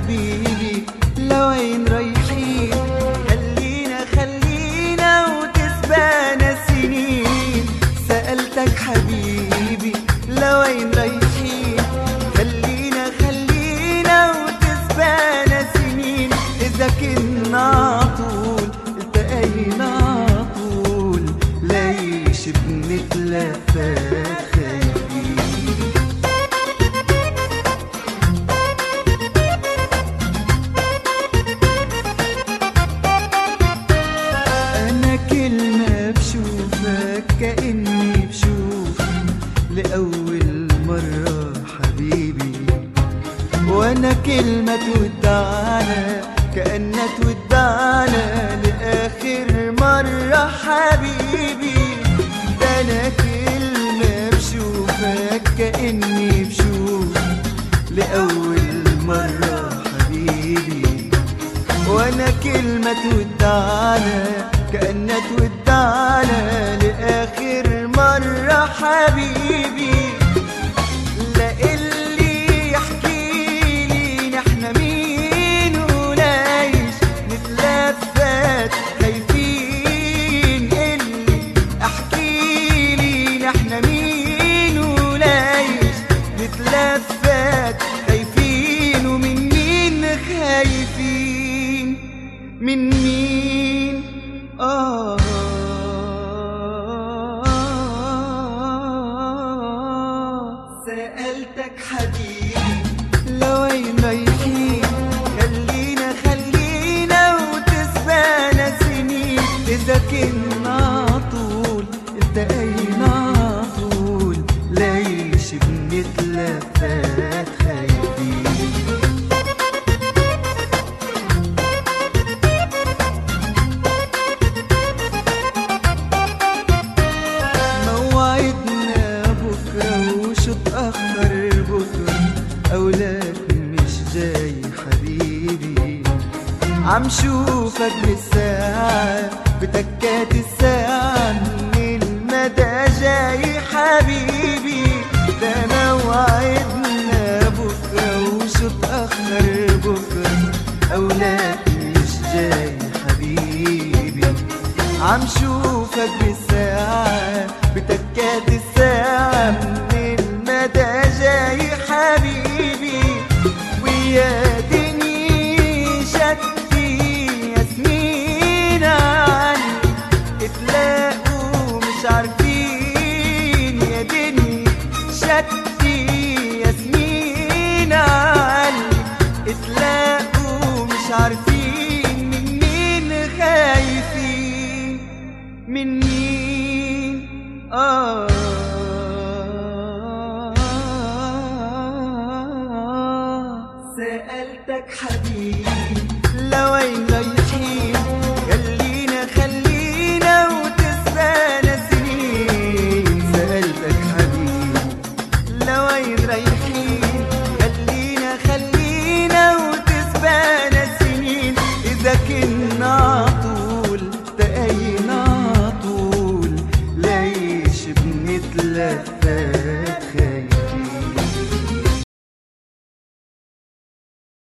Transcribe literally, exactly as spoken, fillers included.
حبيبي لوين رايحين؟ خلينا خلينا وتسبقنا سنين. سألتك حبيبي لوين رايحين؟ خلينا خلينا وتسبقنا سنين. إذا كنا عطول التقينا عطول، ليش بنتلفت خايفين؟ أنا كل ما بشوفك كأني بشوف لأول مرة حبيبي، وأنا كل ما تودعنا كأنها تودعنا لآخر مرة حبيبي. ده أنا كل ما بشوفك كأني بشوف لأول مرة حبيبي، وأنا كل ما تودعنا كأنها تودعنا لآخر مرة حبيبي. لا اللي يحكيلي نحن مين وليش نتلفت خايفين، اللي احكيلي نحن مين وليش نتلفت خايفين. ومن مين خايفين؟ من مين؟ آه سألتك حبيبي لوين رايحين؟ خلينا خلينا وتسبقنا سنين. إذا كنا عطول التقينا عطول، ليش بنتلفت خايفين؟ موعدنا بكرة وشو تأخر بكرة، أولاد مش جاي حبيبي. عم شوفك بالساعة بتكات الساعة من المدى جاي حبيبي. ده موعدنا بكرة وشو تأخر بكرة، أولاد مش جاي حبيبي. عم شوفك بالساعة بتكات الساعة من المدى جاي حبيبي. ويا دنيا شتي يا سنين عني اتلاقوا مش عارفين. يا دنيا شتي يا سنين عني اتلاقوا مش عارفين. من مين خايفين؟ من مين؟ آه سألتك حبيبي لوين